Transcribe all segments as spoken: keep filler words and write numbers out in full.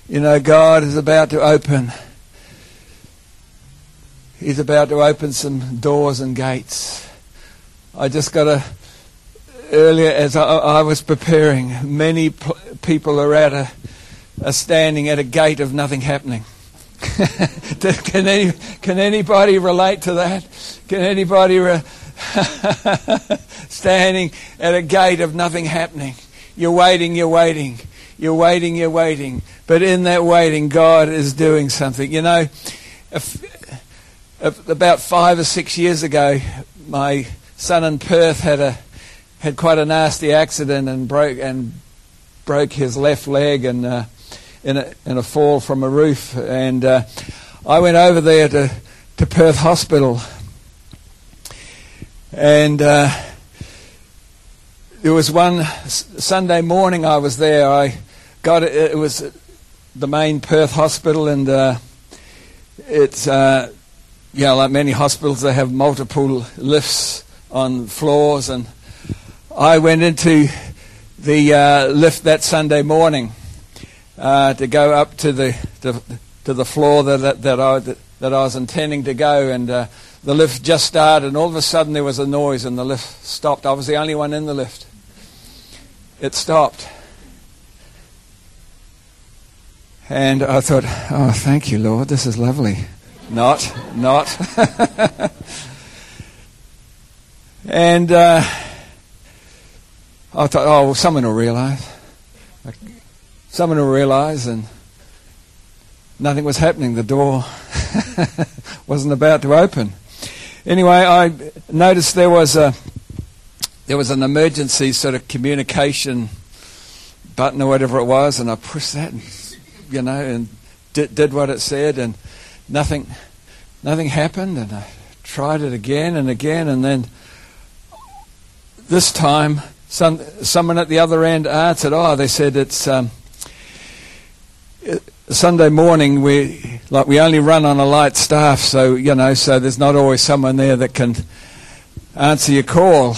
You know, God is about to open. He's about to open some doors and gates. I just got a, earlier as I, I was preparing, many p- people are at a, are standing at a gate of nothing happening. can, any, can anybody relate to that? Can anybody re- standing at a gate of nothing happening? You're waiting, you're waiting, you're waiting, you're waiting. But in that waiting, God is doing something. You know, if, if about five or six years ago, my son in Perth had a had quite a nasty accident and broke and broke his left leg and uh, in a in a fall from a roof. And uh, I went over there to to Perth Hospital, and uh, there was one Sunday morning I was there. I got it, it was the main Perth Hospital, and uh, it's uh, yeah, like many hospitals, they have multiple lifts on floors, and I went into the uh, lift that Sunday morning uh, to go up to the to, to the floor that that, that I that, that I was intending to go, and uh, the lift just started, and all of a sudden there was a noise, and the lift stopped. I was the only one in the lift. It stopped. And I thought, oh, thank you, Lord, this is lovely. Not, not. And uh, I thought, oh, well, someone will realise. Someone will realise, and nothing was happening. The door wasn't about to open. Anyway, I noticed there was a there was an emergency sort of communication button or whatever it was, and I pushed that, and, you know, and did, did what it said, and nothing, nothing happened. And I tried it again and again, and then this time, some someone at the other end answered. Oh, they said it's um, Sunday morning. We like we only run on a light staff, so you know, so there's not always someone there that can answer your call.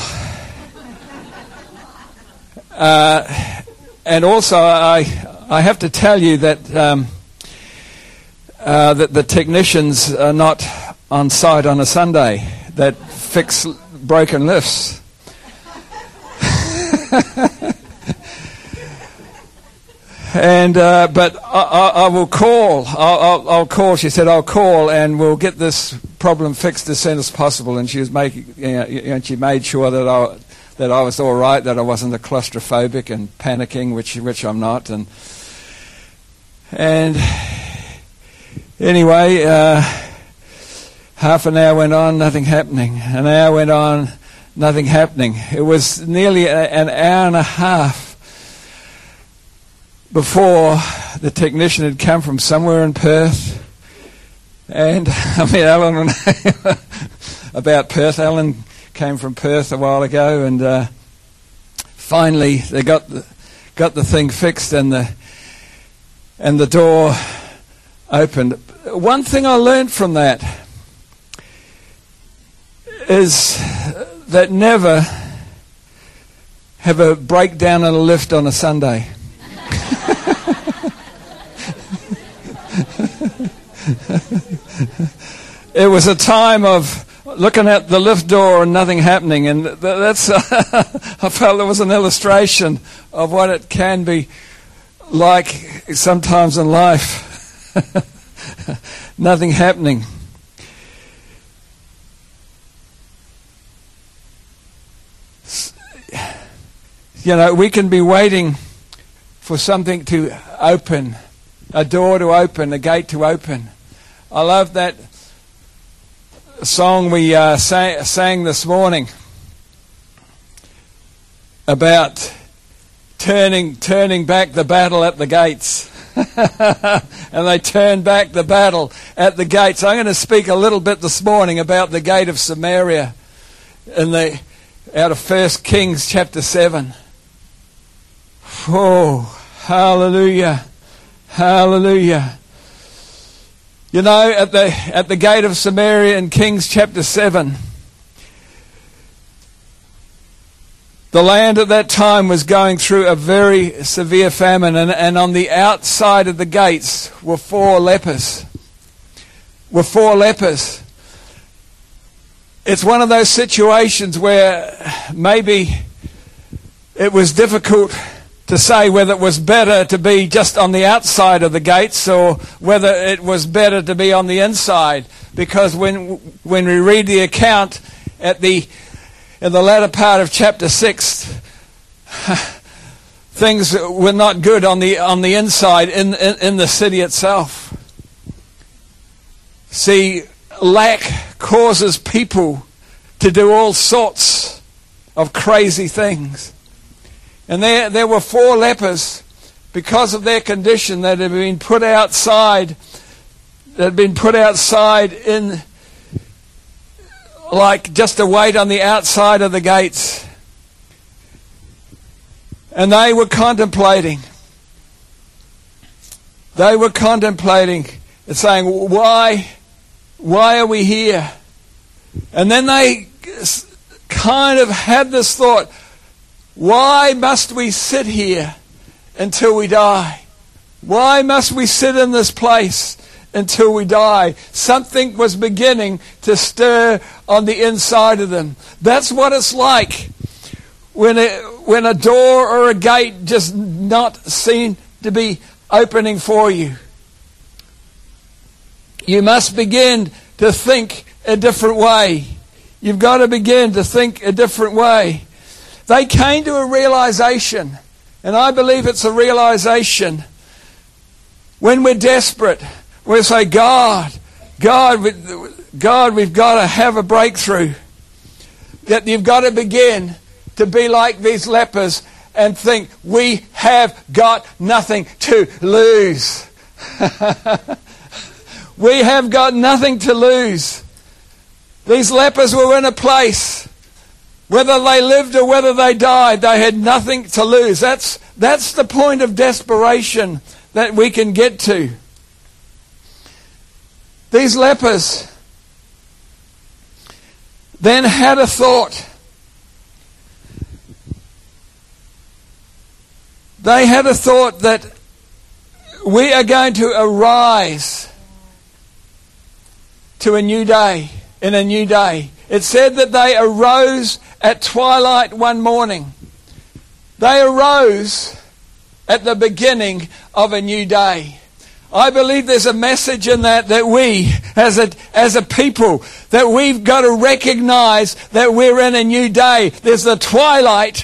Uh, and also, I I have to tell you that um, uh, that the technicians are not on site on a Sunday that fix broken lifts. And uh, but I, I, I will call. I'll, I'll, I'll call. She said, "I'll call, and we'll get this problem fixed as soon as possible." And she was making, you know, and she made sure that I that I was all right, that I wasn't a claustrophobic and panicking, which which I'm not. And and anyway, uh, half an hour went on, nothing happening. An hour went on, nothing happening. It was nearly a, an hour and a half before the technician had come from somewhere in Perth. And I mean, Alan, about Perth, Alan came from Perth a while ago, and uh, finally they got the, got the thing fixed, and the and the door opened. One thing I learned from that is that never have a breakdown in a lift on a Sunday. It was a time of looking at the lift door and nothing happening, and that's uh, I felt there was an illustration of what it can be like sometimes in life. Nothing happening. You know, we can be waiting for something to open, a door to open, a gate to open. I love that song we uh, sang, sang this morning about turning turning back the battle at the gates. And they turned back the battle at the gates. I'm going to speak a little bit this morning about the gate of Samaria in the out of First Kings chapter seven. Oh, hallelujah, hallelujah. You know, at the at the gate of Samaria in Kings chapter seven, The land at that time was going through a very severe famine, and, and on the outside of the gates were four lepers. Were four lepers. It's one of those situations where maybe it was difficult to say whether it was better to be just on the outside of the gates or whether it was better to be on the inside. Because when when we read the account at the in the latter part of chapter six, things were not good on the on the inside in, in in the city itself. See, lack causes people to do all sorts of crazy things. And there there were four lepers, because of their condition, that had been put outside, that had been put outside in, like just to wait on the outside of the gates. And they were contemplating. They were contemplating and saying, why, why are we here? And then they kind of had this thought, why must we sit here until we die? Why must we sit in this place until we die? Something was beginning to stir on the inside of them. That's what it's like when a, when a door or a gate just not seem to be opening for you. You must begin to think a different way. You've got to begin to think a different way. They came to a realization, and I believe it's a realization when we're desperate. We say, God, God, God, we've got to have a breakthrough. That you've got to begin to be like these lepers and think, we have got nothing to lose. We have got nothing to lose. These lepers were in a place, whether they lived or whether they died, they had nothing to lose. That's, that's the point of desperation that we can get to. These lepers then had a thought. They had a thought that we are going to arise to a new day, in a new day. It said that they arose at twilight one morning. They arose at the beginning of a new day. I believe there's a message in that that we, as a as a people, that we've got to recognize that we're in a new day. There's the twilight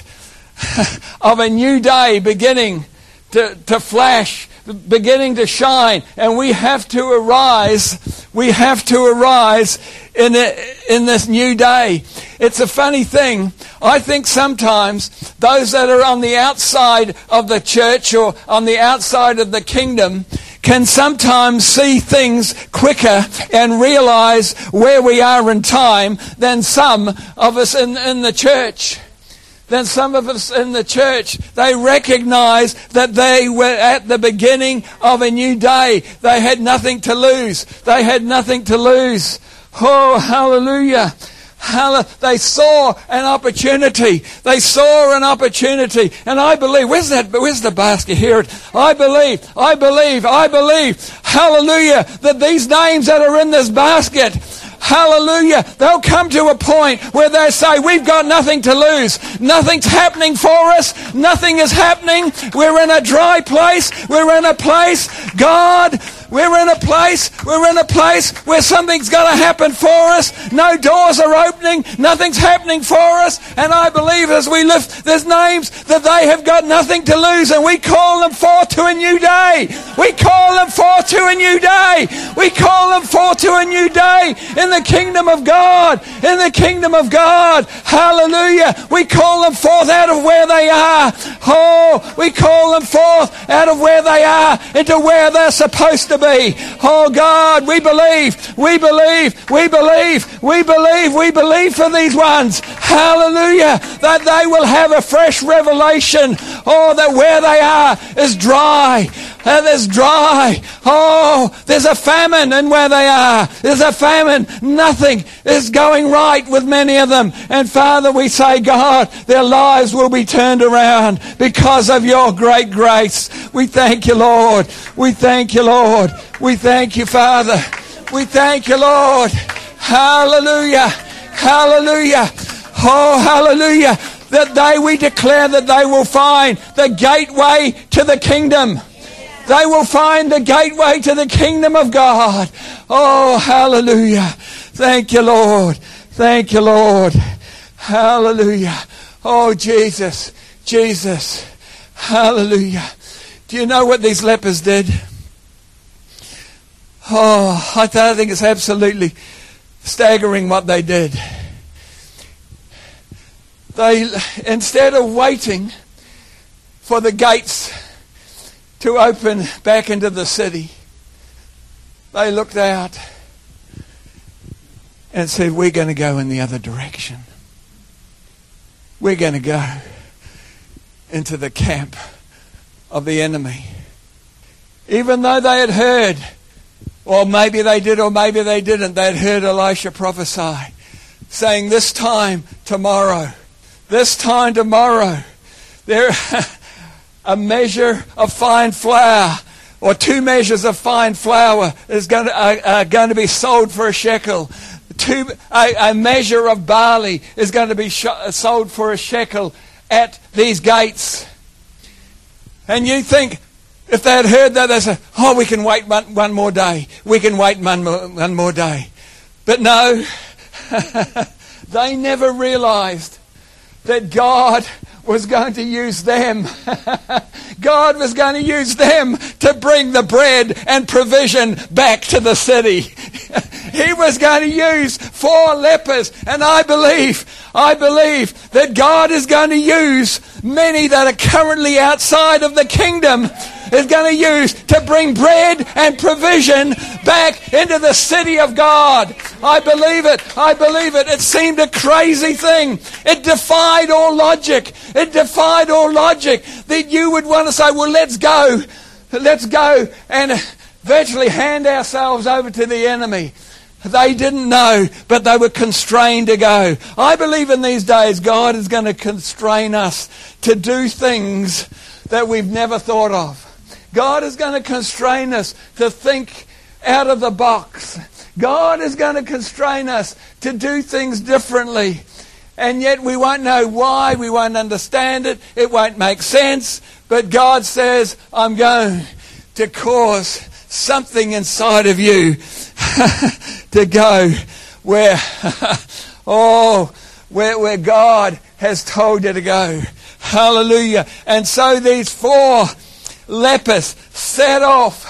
of a new day beginning to, to flash, beginning to shine, and we have to arise. We have to arise in a, in this new day. It's a funny thing. I think sometimes those that are on the outside of the church or on the outside of the kingdom can sometimes see things quicker and realize where we are in time than some of us in, in the church. Then some of us in the church, they recognize that they were at the beginning of a new day. They had nothing to lose. They had nothing to lose. Oh, hallelujah. They saw an opportunity. They saw an opportunity. And I believe, where's that, where's the basket? Here it. I believe, I believe, I believe, hallelujah, that these names that are in this basket, hallelujah, they'll come to a point where they say, we've got nothing to lose. Nothing's happening for us. Nothing is happening. We're in a dry place. We're in a place, God, we're in a place, we're in a place where something's going to happen for us. No doors are opening. Nothing's happening for us. And I believe as we lift these names that they have got nothing to lose, and we call them forth to a new day. We call them forth to a new day. We call them forth to a new day in the kingdom of God. In the kingdom of God. Hallelujah. We call them forth out of where they are. Oh, we call them forth out of where they are into where they're supposed to be. Oh God, we believe, we believe, we believe, we believe, we believe for these ones. Hallelujah. That they will have a fresh revelation. Oh, that where they are is dry. Uh, there's dry. Oh, there's a famine in where they are. There's a famine. Nothing is going right with many of them. And Father, we say, God, their lives will be turned around because of your great grace. We thank you, Lord. We thank you, Lord. We thank you, Father. We thank you, Lord. Hallelujah. Hallelujah. Oh, hallelujah. That they, we declare that they will find the gateway to the kingdom. They will find the gateway to the kingdom of God. Oh, hallelujah. Thank you, Lord. Thank you, Lord. Hallelujah. Oh, Jesus. Jesus. Hallelujah. Do you know what these lepers did? Oh, I think it's absolutely staggering what they did. They, instead of waiting for the gates to open back into the city, they looked out and said, we're going to go in the other direction. We're going to go into the camp of the enemy. Even though they had heard, or maybe they did or maybe they didn't, they had heard Elisha prophesy, saying this time tomorrow, this time tomorrow, there a measure of fine flour or two measures of fine flour is going to, uh, uh, going to be sold for a shekel. Two, a, a measure of barley is going to be sh- sold for a shekel at these gates. And you think, if they had heard that, they say, oh, we can wait one, one more day. We can wait one more, one more day. But no, they never realized that God was going to use them. God was going to use them to bring the bread and provision back to the city. He was going to use four lepers. And I believe, I believe that God is going to use many that are currently outside of the kingdom, is going to use to bring bread and provision back into the city of God. I believe it. I believe it. It seemed a crazy thing. It defied all logic. It defied all logic that you would want to say, well, let's go. Let's go and virtually hand ourselves over to the enemy. They didn't know, but they were constrained to go. I believe in these days God is going to constrain us to do things that we've never thought of. God is going to constrain us to think out of the box. God is going to constrain us to do things differently. And yet we won't know why, we won't understand it, it won't make sense. But God says, I'm going to cause something inside of you to go where, oh, where, where God has told you to go. Hallelujah. And so these four lepers set off.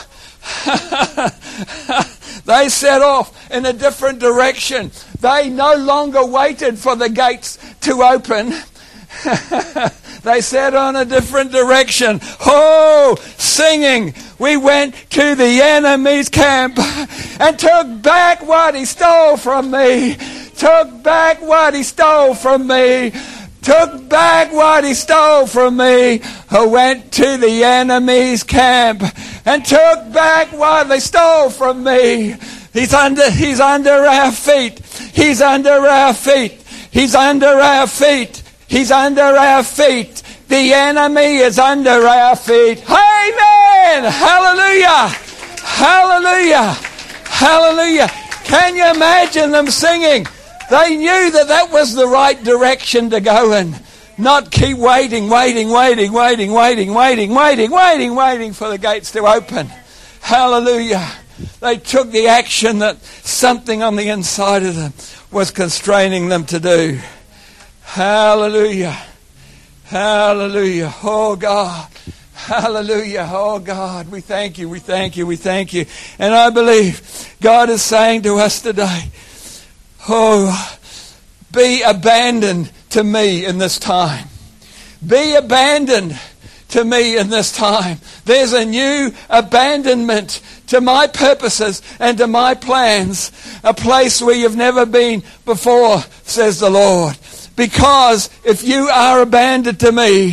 They set off in a different direction. They no longer waited for the gates to open. They set on a different direction. Oh, singing. We went to the enemy's camp and took back what he stole from me. Took back what he stole from me. Took back what he stole from me. I went to the enemy's camp and took back what they stole from me. He's under, he's under our feet. He's under our feet. He's under our feet. He's under our feet. The enemy is under our feet. Amen. Hallelujah. Hallelujah. Hallelujah. Can you imagine them singing? They knew that that was the right direction to go in. Not keep waiting, waiting, waiting, waiting, waiting, waiting, waiting, waiting, waiting for the gates to open. Hallelujah. They took the action that something on the inside of them was constraining them to do. Hallelujah. Hallelujah. Oh God. Hallelujah. Oh God. We thank you. We thank you. We thank you. And I believe God is saying to us today, oh, be abandoned to me in this time. Be abandoned to me in this time. There's a new abandonment to my purposes and to my plans. A place where you've never been before, says the Lord. Because if you are abandoned to me,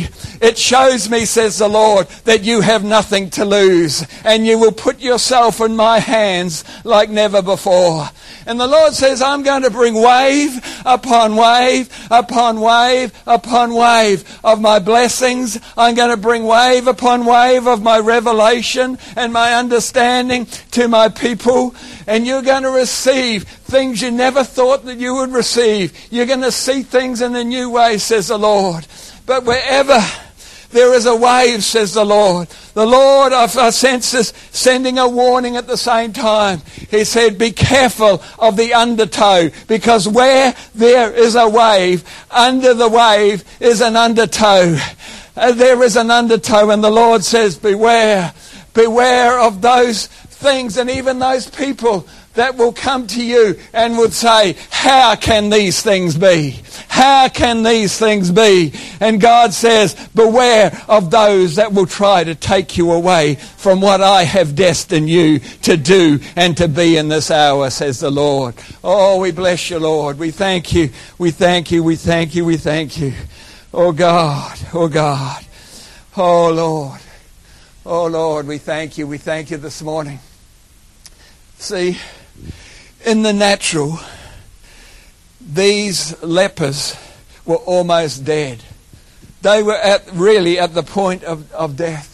It shows me, says the Lord, that you have nothing to lose, and you will put yourself in my hands like never before. And the Lord says, I'm going to bring wave upon wave upon wave upon wave of my blessings. I'm going to bring wave upon wave of my revelation and my understanding to my people. And you're going to receive things you never thought that you would receive. You're going to see things in a new way, says the Lord. But wherever there is a wave, says the Lord. The Lord, I sense this, sending a warning at the same time. He said, be careful of the undertow, because where there is a wave, under the wave is an undertow. Uh, there is an undertow, and the Lord says, beware. Beware of those things and even those people that will come to you and would say, how can these things be? How can these things be? And God says, beware of those that will try to take you away from what I have destined you to do and to be in this hour, says the Lord. Oh, we bless you, Lord. We thank you. We thank you. We thank you. We thank you. Oh, God. Oh, God. Oh, Lord. Oh, Lord, we thank you. We thank you this morning. See, in the natural, these lepers were almost dead. They were at really at the point of, of death.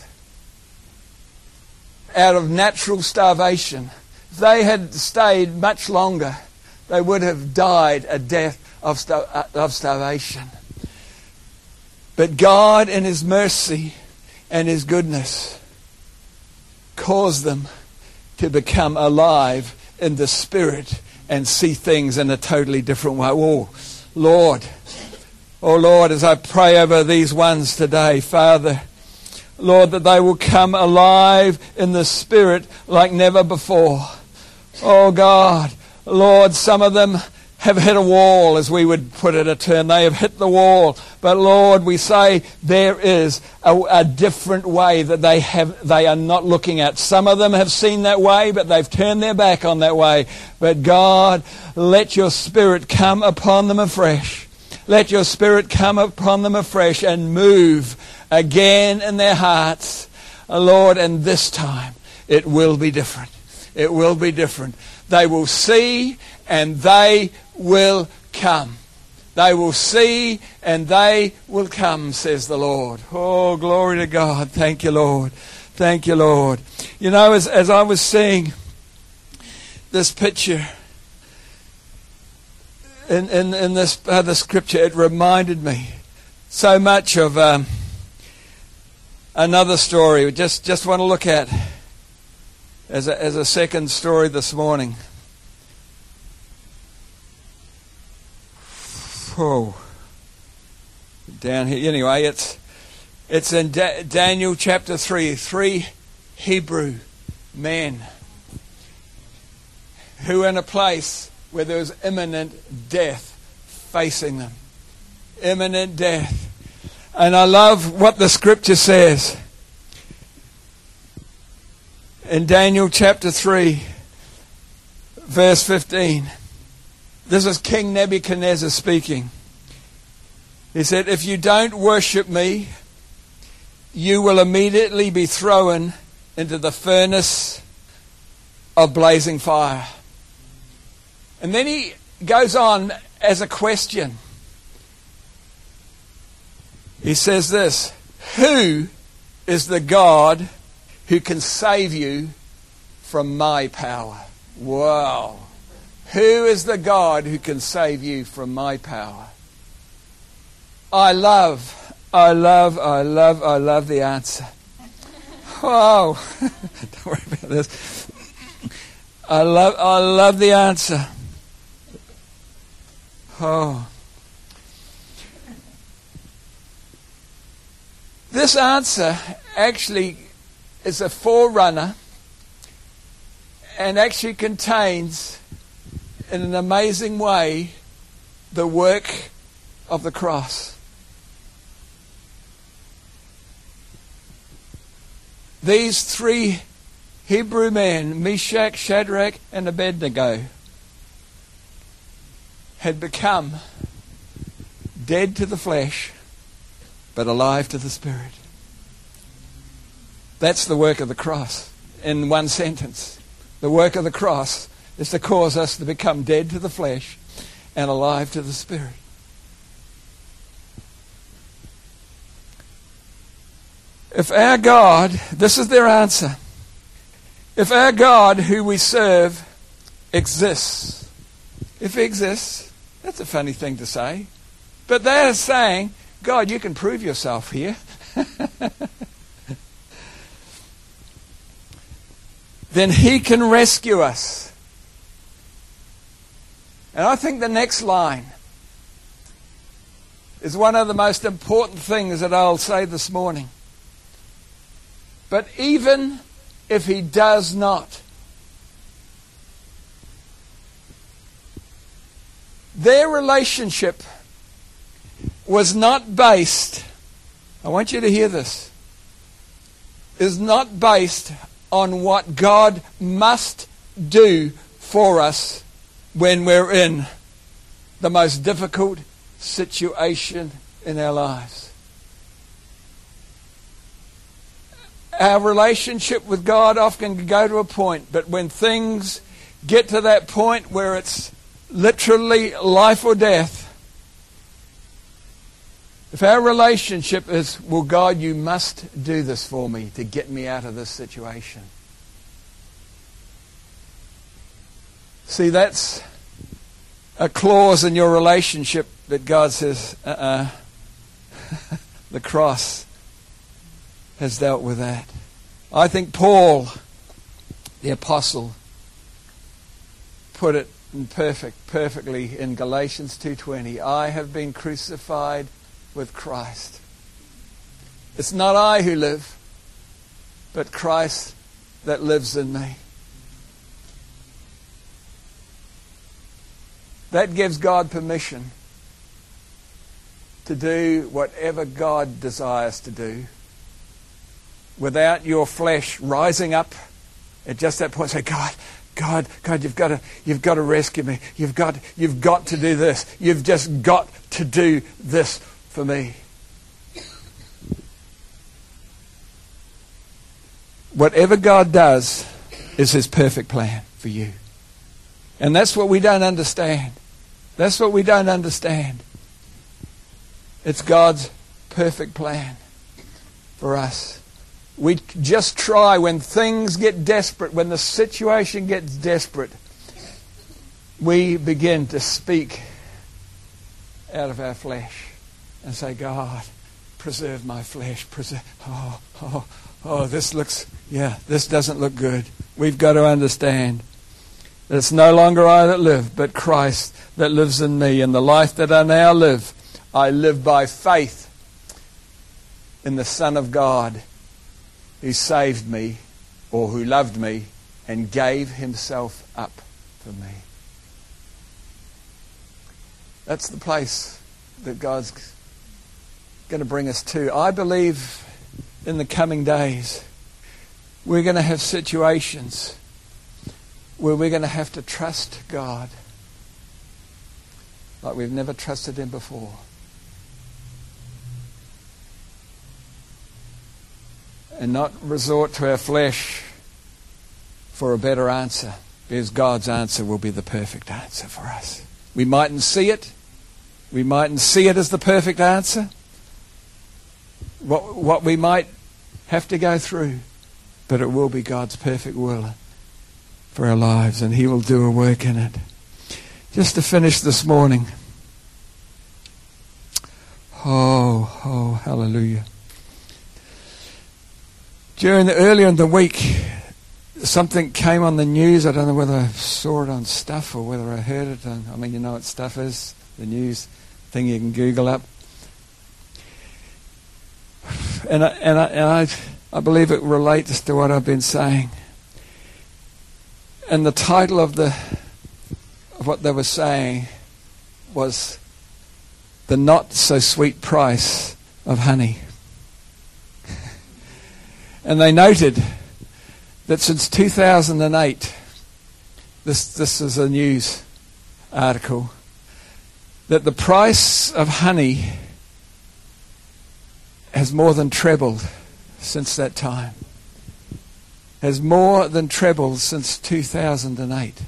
Out of natural starvation. If they had stayed much longer, they would have died a death of, star, of starvation. But God, in His mercy and His goodness, caused them to become alive in the Spirit and see things in a totally different way. Oh, Lord. Oh, Lord, as I pray over these ones today, Father, Lord, that they will come alive in the Spirit like never before. Oh, God. Lord, some of them have hit a wall, as we would put it a term. They have hit the wall. But Lord, we say there is a, a different way that they have. They are not looking at. Some of them have seen that way, but they've turned their back on that way. But God, let your Spirit come upon them afresh. Let your Spirit come upon them afresh and move again in their hearts. Lord, and this time it will be different. It will be different. They will see and they will come. They will see and they will come, says the Lord. Oh, glory to God. Thank you, Lord. Thank you, Lord. You know, as, as I was seeing this picture in, in, in this other scripture, it reminded me so much of um, another story. We just, just want to look at as a, as a second story this morning. Oh, down here. Anyway, it's it's in da- Daniel chapter three. Three Hebrew men who were in a place where there was imminent death facing them. Imminent death. And I love what the scripture says. In Daniel chapter three, verse fifteen. This is King Nebuchadnezzar speaking. He said, if you don't worship me, you will immediately be thrown into the furnace of blazing fire. And then he goes on as a question. He says this, who is the God who can save you from my power? Wow. Who is the God who can save you from my power? I love, I love, I love, I love the answer. Oh, don't worry about this. I love, I love the answer. Oh. This answer actually is a forerunner and actually contains, in an amazing way, the work of the cross. These three Hebrew men, Meshach, Shadrach, and Abednego, had become dead to the flesh, but alive to the Spirit. That's the work of the cross in one sentence. The work of the cross is to cause us to become dead to the flesh and alive to the Spirit. If our God, this is their answer, if our God who we serve exists, if he exists, that's a funny thing to say, but they're saying, God, you can prove yourself here. Then he can rescue us. And I think the next line is one of the most important things that I'll say this morning. But even if he does not, their relationship was not based, I want you to hear this, is not based on what God must do for us when we're in the most difficult situation in our lives. Our relationship with God often can go to a point, but when things get to that point where it's literally life or death, if our relationship is, well, God, you must do this for me to get me out of this situation. See, that's a clause in your relationship that God says, uh-uh, the cross has dealt with that. I think Paul, the apostle, put it in perfect, perfectly in Galatians two twenty. I have been crucified with Christ. It's not I who live, but Christ that lives in me. That gives God permission to do whatever God desires to do without your flesh rising up at just that point. Say, God, God, God, you've got to, you've got to rescue me. You've got, you've got to do this. You've just got to do this for me. Whatever God does is his perfect plan for you. And that's what we don't understand. That's what we don't understand. It's God's perfect plan for us. We just try when things get desperate, when the situation gets desperate, we begin to speak out of our flesh and say, God, preserve my flesh. Preserve. Oh, oh, oh, this looks, yeah, this doesn't look good. We've got to understand that it's no longer I that live, but Christ that lives in me. And the life that I now live, I live by faith in the Son of God who saved me, or who loved me, and gave himself up for me. That's the place that God's going to bring us to. I believe in the coming days we're going to have situations where we're going to have to trust God like we've never trusted him before. And not resort to our flesh for a better answer, because God's answer will be the perfect answer for us. We mightn't see it. We mightn't see it as the perfect answer. What, what we might have to go through, but it will be God's perfect will for our lives, and he will do a work in it. Just to finish this morning. Oh, oh, hallelujah. During the earlier in the week, something came on the news. I don't know whether I saw it on Stuff or whether I heard it on, I mean, you know what Stuff is, the news thing you can Google up. And I, and I, and I, I believe it relates to what I've been saying. And the title of the of what they were saying was The Not So Sweet Price of Honey. And they noted that since two thousand eight, this this is a news article, that the price of honey has more than trebled since that time. Has more than trebled since two thousand eight.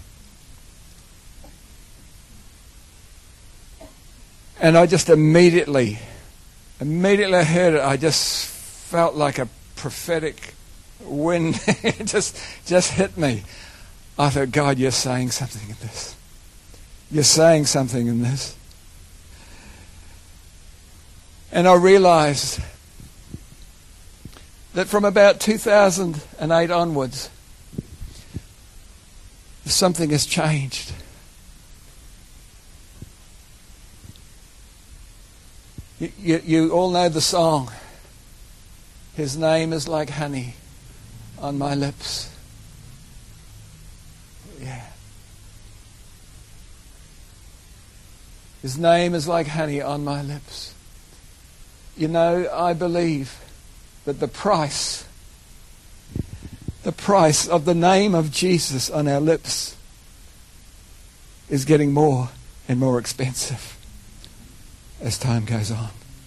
And I just immediately, immediately I heard it, I just felt like a prophetic wind. It just, just hit me. I thought, God, you're saying something in this. You're saying something in this. And I realized that from about two thousand eight onwards, something has changed. You, you, you all know the song, His name is like honey on my lips. Yeah. His name is like honey on my lips. You know, I believe that the price, the price of the name of Jesus on our lips is getting more and more expensive as time goes on.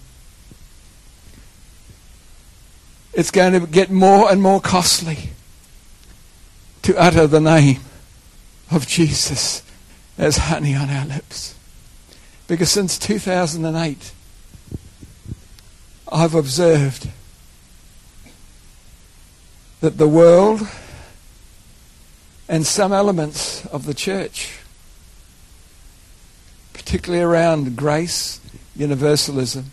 It's going to get more and more costly to utter the name of Jesus as honey on our lips. Because since two thousand eight, I've observed that the world and some elements of the church, particularly around grace, universalism,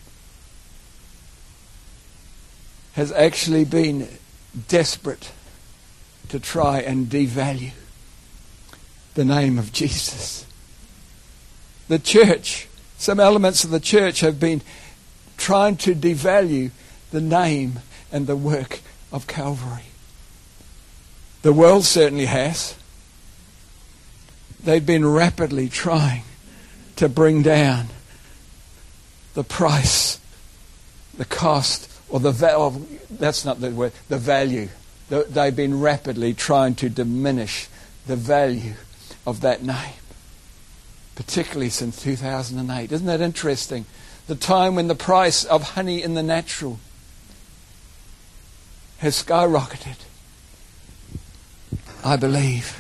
has actually been desperate to try and devalue the name of Jesus. The church, some elements of the church have been trying to devalue the name and the work of Calvary. The world certainly has. They've been rapidly trying to bring down the price, the cost, or the value. That's not the word, the value. They've been rapidly trying to diminish the value of that name, particularly since two thousand eight. Isn't that interesting? The time when the price of honey in the natural has skyrocketed. I believe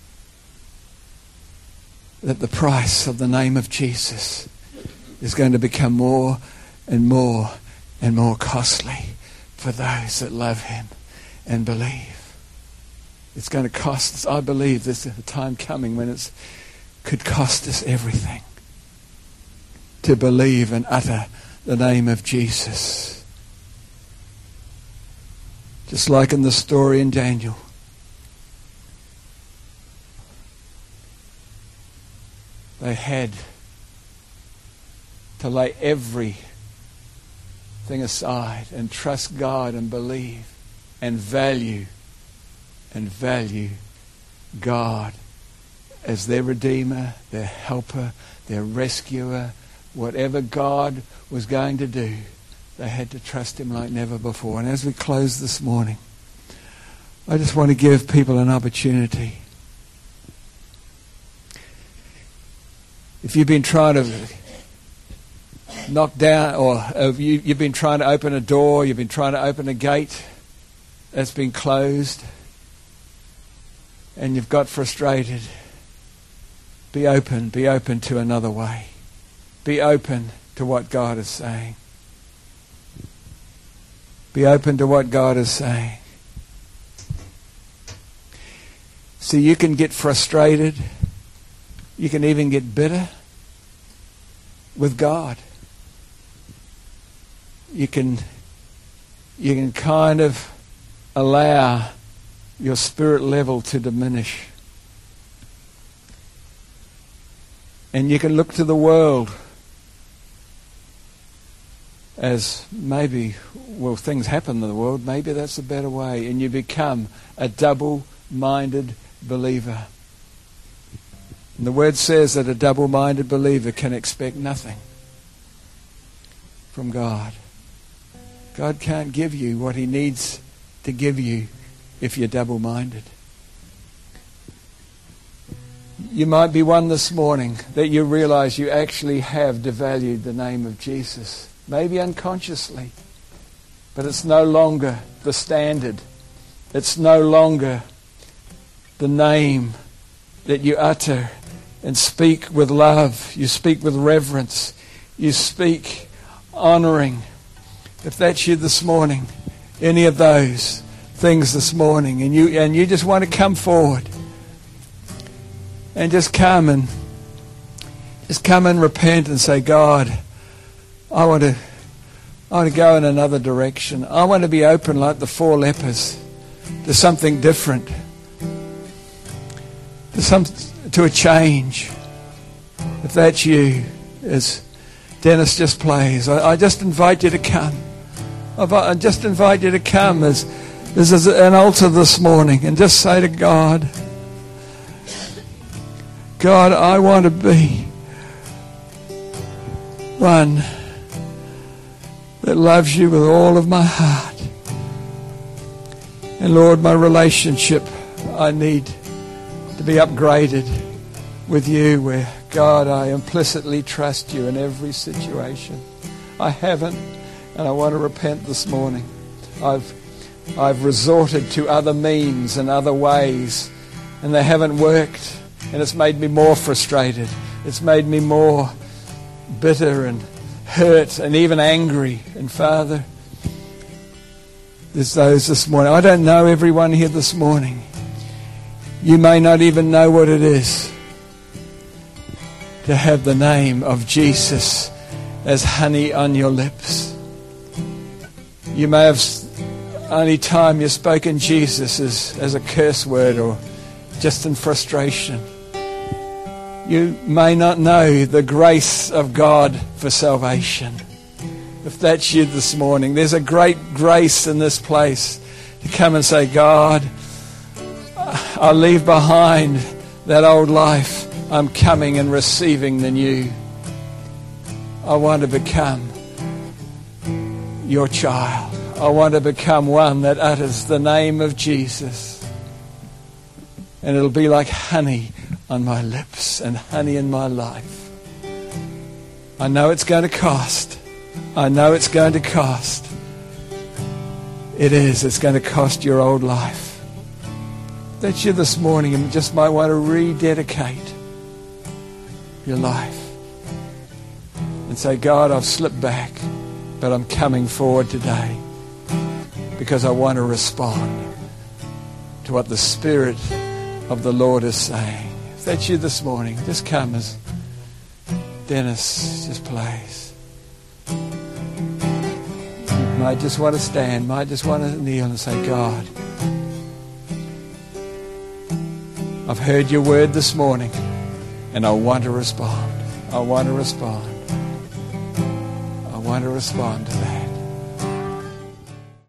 that the price of the name of Jesus is going to become more and more and more costly for those that love Him and believe. It's going to cost us. I believe there's a time coming when it could cost us everything to believe and utter the name of Jesus. Just like in the story in Daniel. They had to lay everything aside and trust God and believe and value and value God as their Redeemer, their Helper, their Rescuer. Whatever God was going to do, they had to trust Him like never before. And as we close this morning, I just want to give people an opportunity. If you've been trying to knock down, or if you, you've been trying to open a door, you've been trying to open a gate that's been closed, and you've got frustrated, be open, be open to another way. Be open to what God is saying. Be open to what God is saying. See, you can get frustrated. You can even get bitter with God. You can, you can kind of allow your spirit level to diminish. And you can look to the world as maybe, well, things happen in the world, maybe that's a better way, and you become a double-minded believer. And the Word says that a double-minded believer can expect nothing from God. God can't give you what He needs to give you if you're double-minded. You might be one this morning that you realize you actually have devalued the name of Jesus. Maybe unconsciously. but it's no longer the standard. It's no longer the name that you utter and speak with love. You speak with reverence. You speak honouring. If that's you this morning, any of those things this morning, and you and you just want to come forward and just come and just come and repent and say, God, I want to I want to go in another direction. I want to be open like the four lepers to something different, to some to a change. If that's you, as Dennis just plays, I, I just invite you to come. I just invite you to come as this is an altar this morning and just say to God, God, I want to be one that loves you with all of my heart. And Lord, my relationship, I need to be upgraded with you where, God, I implicitly trust you in every situation. I haven't, and I want to repent this morning. I've I've resorted to other means and other ways, and they haven't worked, and it's made me more frustrated. It's made me more bitter and hurt and even angry. And Father, there's those this morning. I don't know everyone here this morning. You may not even know what it is to have the name of Jesus as honey on your lips. You may have only time you've spoken Jesus as, as a curse word or just in frustration. You may not know the grace of God for salvation. If that's you this morning, there's a great grace in this place to come and say, God, I'll leave behind that old life. I'm coming and receiving the new. I want to become your child. I want to become one that utters the name of Jesus. And it'll be like honey on my lips and honey in my life. I know it's going to cost. I know it's going to cost. It is. It's going to cost your old life. That's you this morning and just might want to rededicate your life and say, God, I've slipped back, but I'm coming forward today because I want to respond to what the Spirit of the Lord is saying. If that's you this morning, just come as Dennis just plays. You might just want to stand, might just want to kneel and say, God, I've heard your word this morning and I want to respond. I want to respond. I want to respond to that.